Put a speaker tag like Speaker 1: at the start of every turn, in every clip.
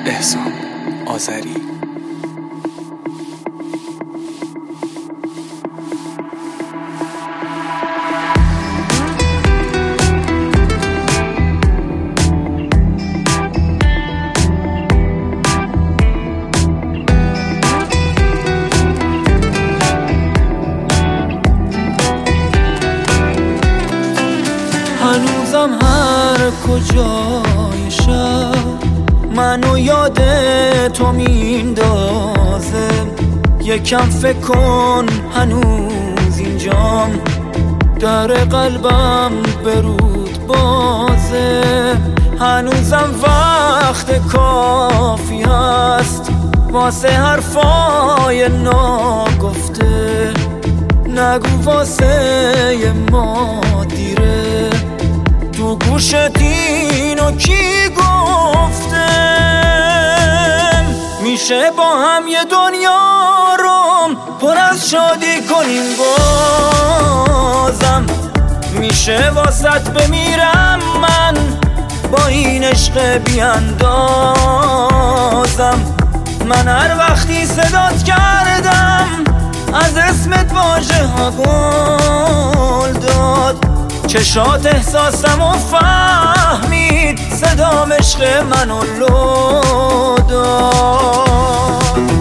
Speaker 1: احسان آذری.
Speaker 2: هنوزم هر کجای شهر منو یاد تو میندازه. یکم فکر کن هنوز اینجام، در قلبم برود بازه. هنوزم وقت کافی هست واسه حرفای ناگفته. نگو واسه ما دیره، تو گوشت اینو کی گفته؟ میشه با هم یه دنیا رو پر از شادی کنیم بازم؟ میشه واسط بمیرم من با این عشق بیاندازم؟ من هر وقتی صدات کردم از اسمت واژه ها گل داد. چشات احساسم و فهمید، صدام عشق منو لو داد.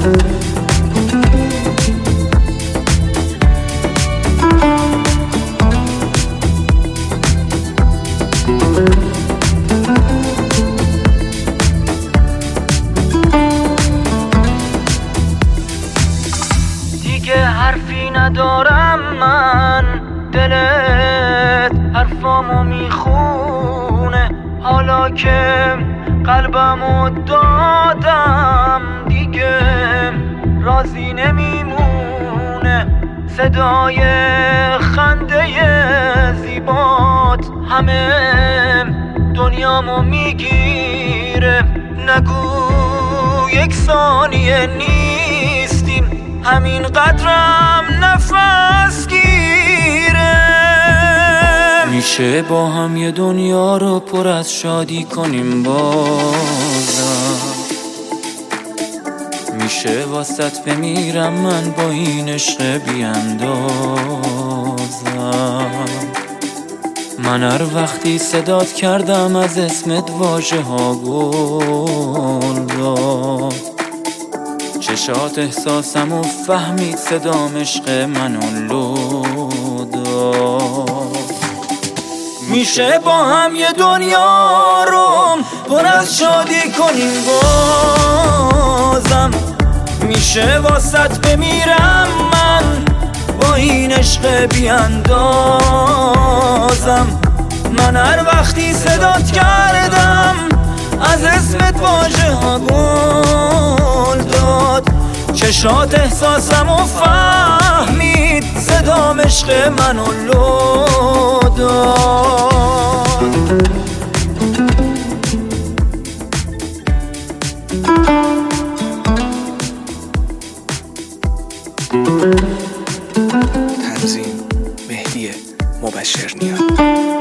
Speaker 2: دیگه حرفی ندارم من، دلت حرفامو میخونه. حالا که قلبمو دادم دیگه راضی نمیمونه. صدای خنده زیبات همه دنیامو میگیره. نگو یک ثانیه نیستیم، همین قدرم نفس گیره. میشه با هم یه دنیا رو پر از شادی کنیم بازم؟ میشه واسط بمیرم من با این عشق بیاندازم؟ من هر وقتی صدات کردم از اسمت واژه ها گل داد. چشات احساسم و فهمید، صدام عشق منو لو داد. میشه با هم یه دنیا رو پر از شادی کنیم بازم؟ میشه واسط بمیرم من با این عشق بیاندازم؟ من هر وقتی صدات کردم از اسمت واژه ها گل داد. چشات احساسم و فهمید، صدام عشق منو لو داد.
Speaker 1: تنظیم مهدی مبشرنیا.